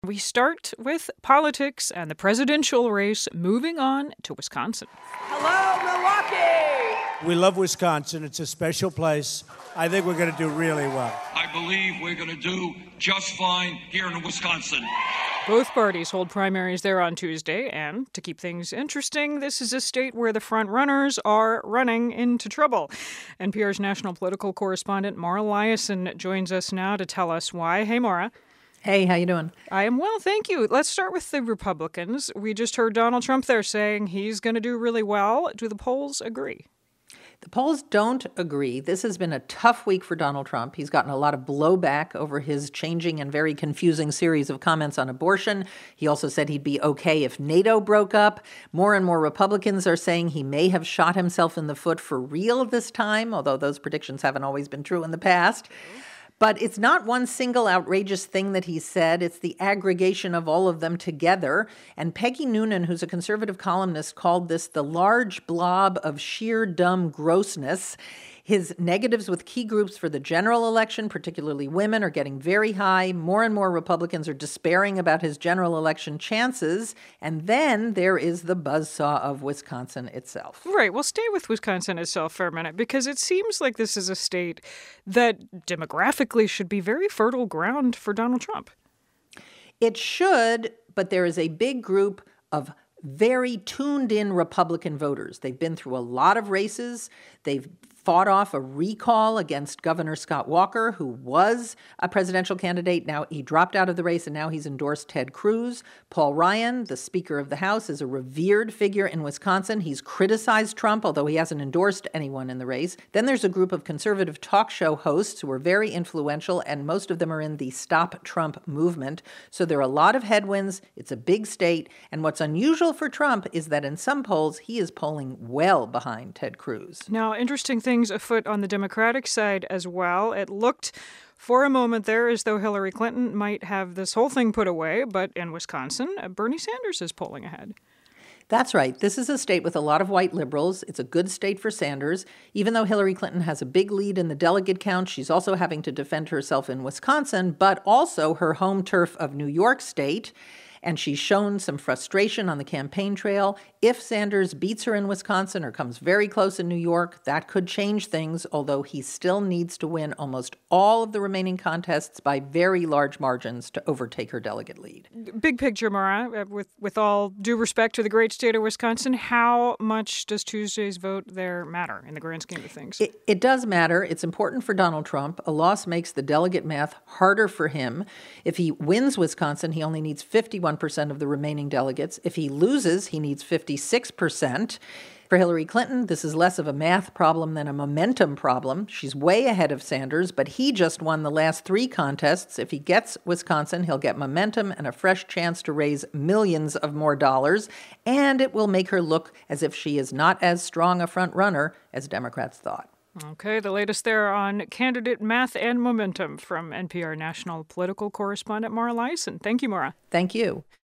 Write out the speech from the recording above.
We start with politics and the presidential race, moving on to Wisconsin. Hello, Milwaukee! We love Wisconsin. It's a special place. I think we're going to do really well. I believe we're going to do just fine here in Wisconsin. Both parties hold primaries there on Tuesday, and to keep things interesting, this is a state where the front runners are running into trouble. NPR's national political correspondent Mara Liasson joins us now to tell us why. Hey, Mara. Hey, how you doing? I am well, thank you. Let's start with the Republicans. We just heard Donald Trump there saying he's going to do really well. Do the polls agree? The polls don't agree. This has been a tough week for Donald Trump. He's gotten a lot of blowback over his changing and very confusing series of comments on abortion. He also said he'd be okay if NATO broke up. More and more Republicans are saying he may have shot himself in the foot for real this time, although those predictions haven't always been true in the past. But it's not one single outrageous thing that he said. It's the aggregation of all of them together. And Peggy Noonan, who's a conservative columnist, called this the large blob of sheer dumb grossness. His negatives with key groups for the general election, particularly women, are getting very high. More and more Republicans are despairing about his general election chances. And then there is the buzzsaw of Wisconsin itself. Right. We'll stay with Wisconsin itself for a minute because it seems like this is a state that demographically should be very fertile ground for Donald Trump. It should, but there is a big group of very tuned-in Republican voters. They've been through a lot of races. They've fought off a recall against Governor Scott Walker, who was a presidential candidate. Now he dropped out of the race, and now he's endorsed Ted Cruz. Paul Ryan, the Speaker of the House, is a revered figure in Wisconsin. He's criticized Trump, although he hasn't endorsed anyone in the race. Then there's a group of conservative talk show hosts who are very influential, and most of them are in the Stop Trump movement. So there are a lot of headwinds. It's a big state. And what's unusual for Trump is that in some polls, he is polling well behind Ted Cruz. Now, interesting things afoot on the Democratic side as well. It looked for a moment there as though Hillary Clinton might have this whole thing put away, but in Wisconsin, Bernie Sanders is polling ahead. That's right. This is a state with a lot of white liberals. It's a good state for Sanders. Even though Hillary Clinton has a big lead in the delegate count, she's also having to defend herself in Wisconsin, but also her home turf of New York State. And she's shown some frustration on the campaign trail. If Sanders beats her in Wisconsin or comes very close in New York, that could change things, although he still needs to win almost all of the remaining contests by very large margins to overtake her delegate lead. Big picture, Mara, with all due respect to the great state of Wisconsin, how much does Tuesday's vote there matter in the grand scheme of things? It does matter. It's important for Donald Trump. A loss makes the delegate math harder for him. If he wins Wisconsin, he only needs 51% of the remaining delegates. If he loses, he needs 56%. For Hillary Clinton, this is less of a math problem than a momentum problem. She's way ahead of Sanders, but he just won the last 3 contests. If he gets Wisconsin, he'll get momentum and a fresh chance to raise millions of more dollars, and it will make her look as if she is not as strong a front runner as Democrats thought. Okay, the latest there on candidate math and momentum from NPR national political correspondent Mara Liasson. Thank you, Mara. Thank you.